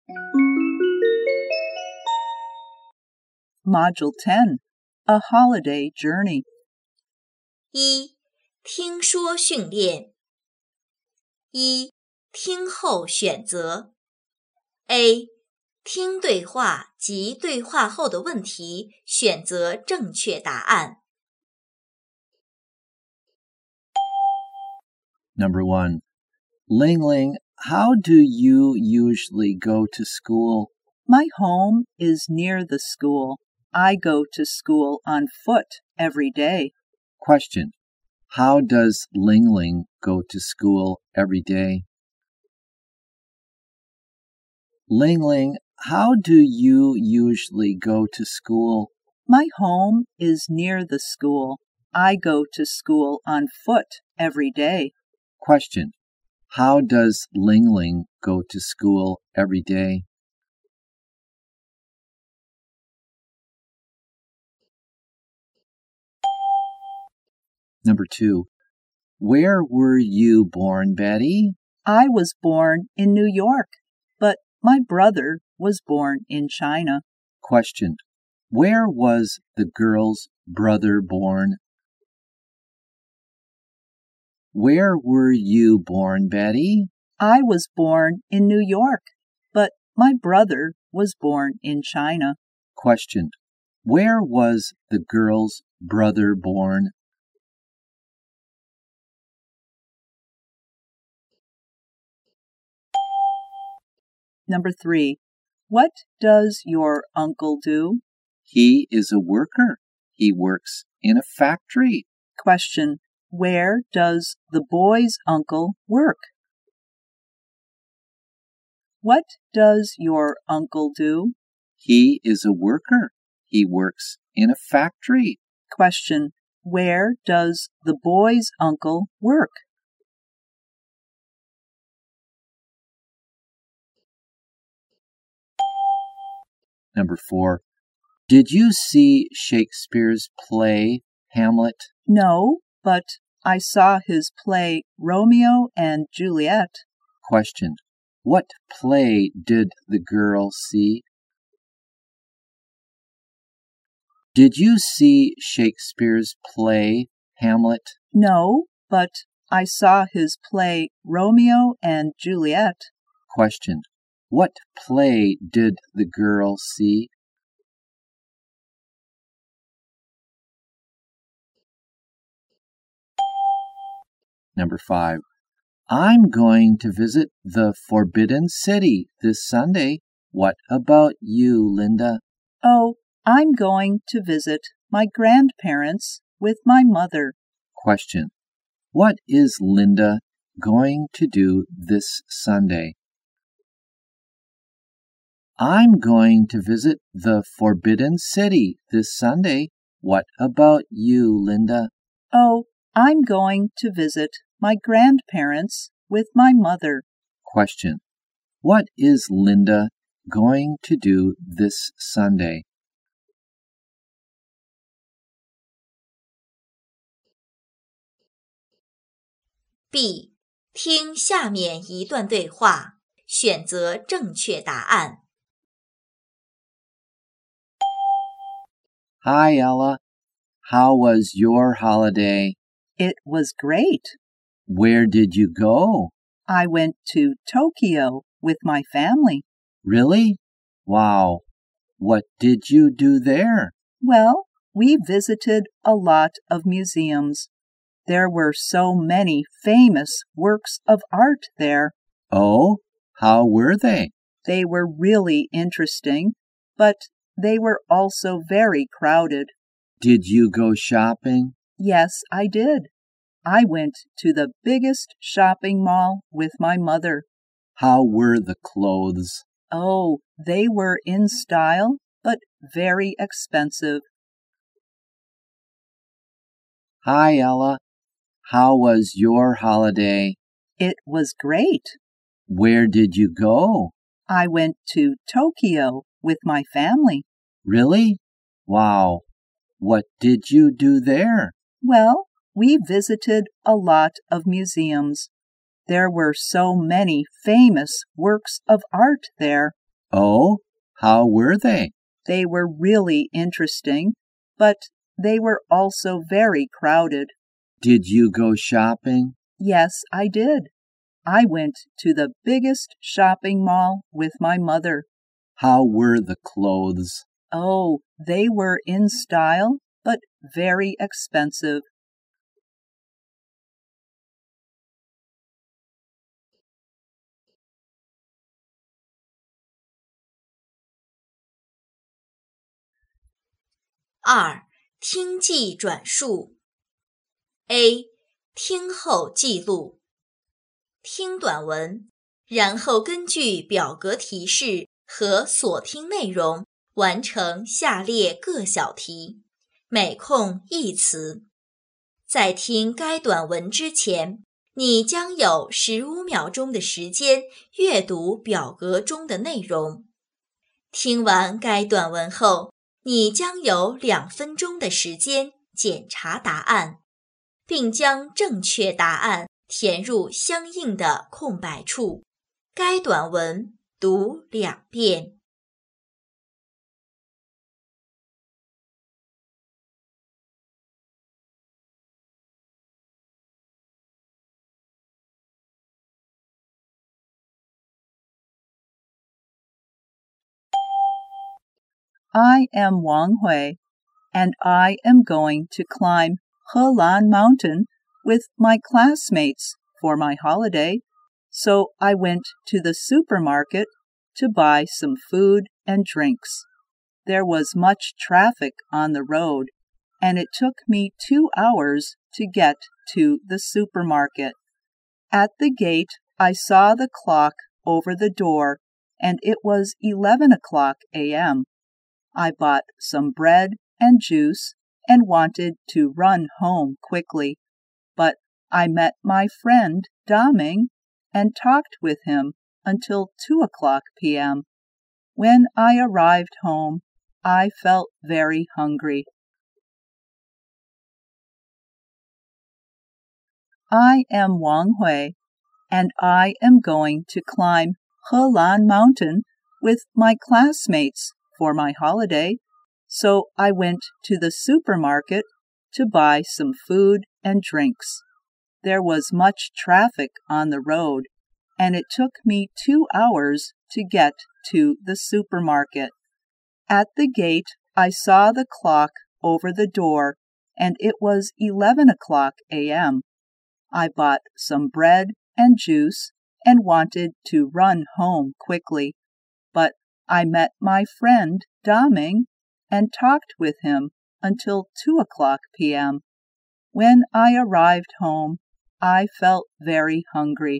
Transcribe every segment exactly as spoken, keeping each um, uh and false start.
Module ten, A Holiday Journey. 一、听说训练。一、听后选择。A、听对话及对话后的问题，选择正确答案。 Number one, Ling Ling, how do you usually go to school? My home is near the school. I go to school on foot every day. Question, how does Ling Ling go to school every day? Ling Ling, how do you usually go to school? My home is near the school. I go to school on foot every day. Question, how does Ling Ling go to school every day? Number two, where were you born, Betty? I was born in New York, but my brother was born in China. Question, where was the girl's brother born? Where were you born, Betty? I was born in New York, but my brother was born in China. Question, where was the girl's brother born? Number three, what does your uncle do? He is a worker. He works in a factory. Question, where does the boy's uncle work? What does your uncle do? He is a worker. He works in a factory. Question, where does the boy's uncle work? Number four, did you see Shakespeare's play, Hamlet? No, but I saw his play Romeo and Juliet. Question, what play did the girl see? Did you see Shakespeare's play, Hamlet? No, but I saw his play Romeo and Juliet. Question, what play did the girl see? Number five, I'm going to visit the Forbidden City this Sunday. What about you, Linda? Oh, I'm going to visit my grandparents with my mother. Question, what is Linda going to do this Sunday? I'm going to visit the Forbidden City this Sunday. What about you, Linda? Oh, I'm going to visit my grandparents with my mother. Question, what is Linda going to do this Sunday? B. 听下面一段对话，选择正确答案。 Hi, Ella. How was your holiday? It was great. Where did you go? I went to Tokyo with my family. Really? Wow. What did you do there? Well, we visited a lot of museums. There were so many famous works of art there. Oh, how were they? They were really interesting, but they were also very crowded. Did you go shopping? Yes, I did. I went to the biggest shopping mall with my mother. How were the clothes? Oh, they were in style, but very expensive. Hi, Ella. How was your holiday? It was great. Where did you go? I went to Tokyo with my family. Really? Wow. What did you do there? Well, we visited a lot of museums. There were so many famous works of art there. Oh, how were they? They were really interesting, but they were also very crowded. Did you go shopping? Yes, I did. I went to the biggest shopping mall with my mother. How were the clothes? Oh, they were in style, but very expensive. 二、听记转述。A. 听后记录。听短文，然后根据表格提示和所听内容完成下列各小题，每空一词。在听该短文之前，你将有十五秒钟的时间阅读表格中的内容。听完该短文后，你将有两分钟的时间检查答案，并将正确答案填入相应的空白处。该短文读两遍。 I am Wang Hui, and I am going to climb Helan Mountain with my classmates for my holiday, so I went to the supermarket to buy some food and drinks. There was much traffic on the road, and it took me two hours to get to the supermarket. At the gate, I saw the clock over the door, and it was eleven o'clock a m I bought some bread and juice and wanted to run home quickly, but I met my friend Daming and talked with him until two o'clock p m When I arrived home, I felt very hungry. I am Wang Hui, and I am going to climb Helan Mountain with my classmates for my holiday, so I went to the supermarket to buy some food and drinks. There was much traffic on the road, and it took me two hours to get to the supermarket. At the gate, I saw the clock over the door, and it was eleven o'clock a m I bought some bread and juice and wanted to run home quickly, but I met my friend Daming and talked with him until two o'clock p m When I arrived home, I felt very hungry.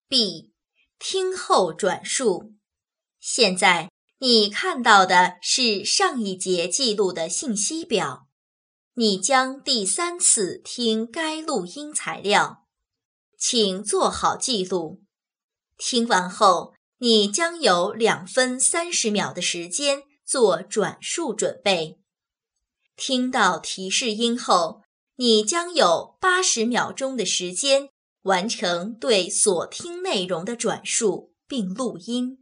B. 听后转述。现在你看到的是上一节记录的信息表，你将第三次听该录音材料，请做好记录。听完后，你将有两分三十秒的时间做转述准备。听到提示音后，你将有八十秒钟的时间完成对所听内容的转述并录音。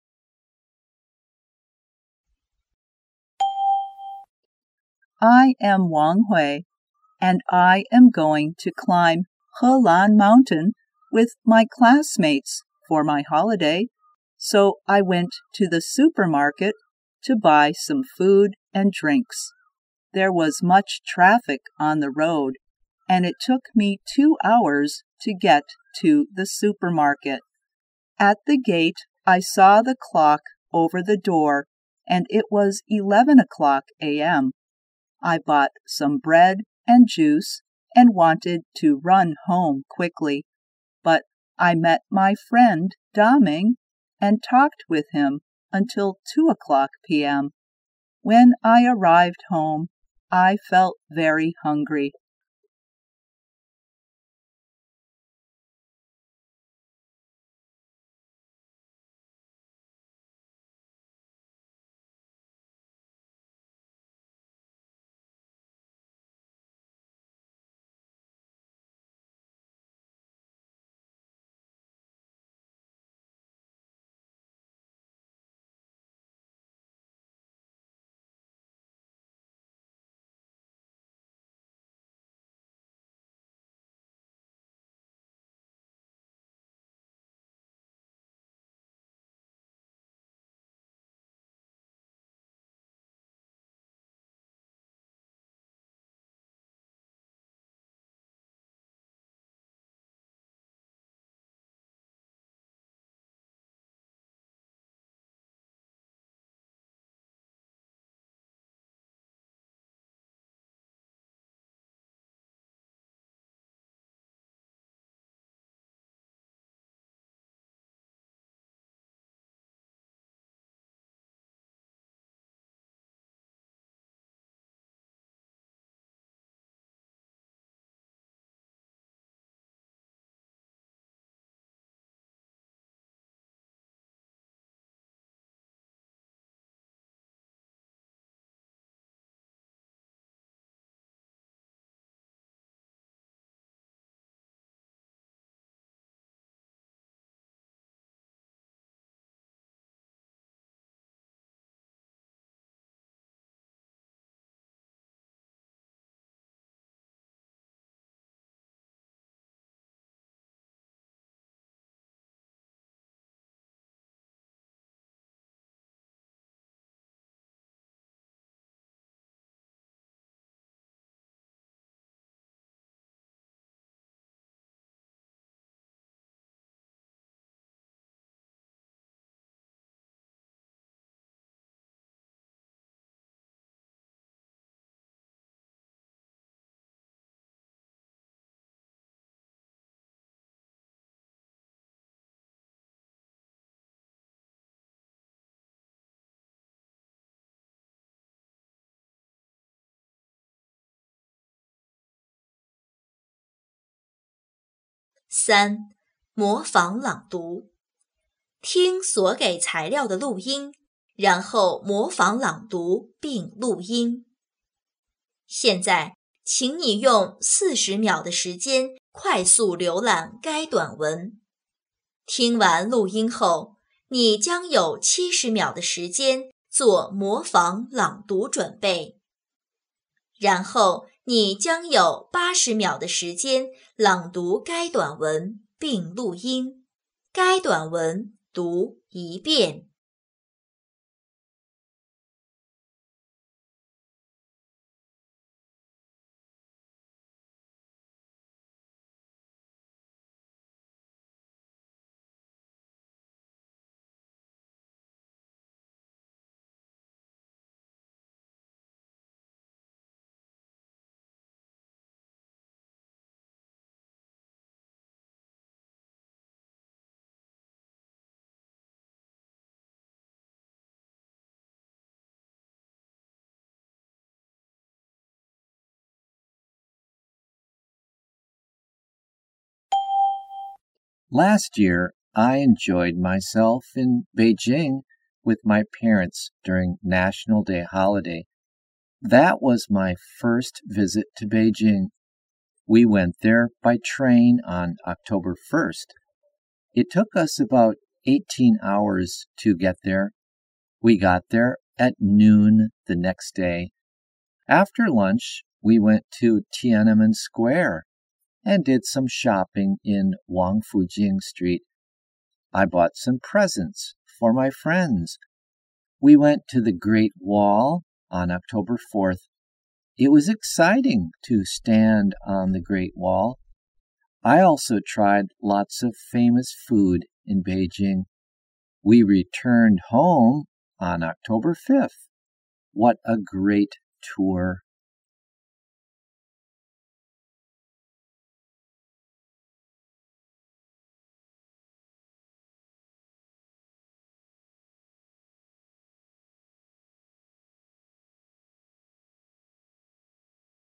I am Wang Hui, and I am going to climb Helan Mountain with my classmates for my holiday, so I went to the supermarket to buy some food and drinks. There was much traffic on the road, and it took me two hours to get to the supermarket. At the gate, I saw the clock over the door, and it was eleven o'clock a m I bought some bread and juice and wanted to run home quickly, but I met my friend Daming and talked with him until two o'clock p m When I arrived home, I felt very hungry. 三、模仿朗读。听所给材料的录音，然后模仿朗读并录音。现在，请你用四十秒的时间快速浏览该短文。听完录音后，你将有七十秒的时间做模仿朗读准备。然后，你将有八十秒的时间朗读该短文并录音。该短文读一遍。 Last year, I enjoyed myself in Beijing with my parents during National Day holiday. That was my first visit to Beijing. We went there by train on October first. It took us about eighteen hours to get there. We got there at noon the next day. After lunch, we went to Tiananmen Square and did some shopping in Wangfujing Street. I bought some presents for my friends. We went to the Great Wall on October fourth. It was exciting to stand on the Great Wall. I also tried lots of famous food in Beijing. We returned home on October fifth. What a great tour!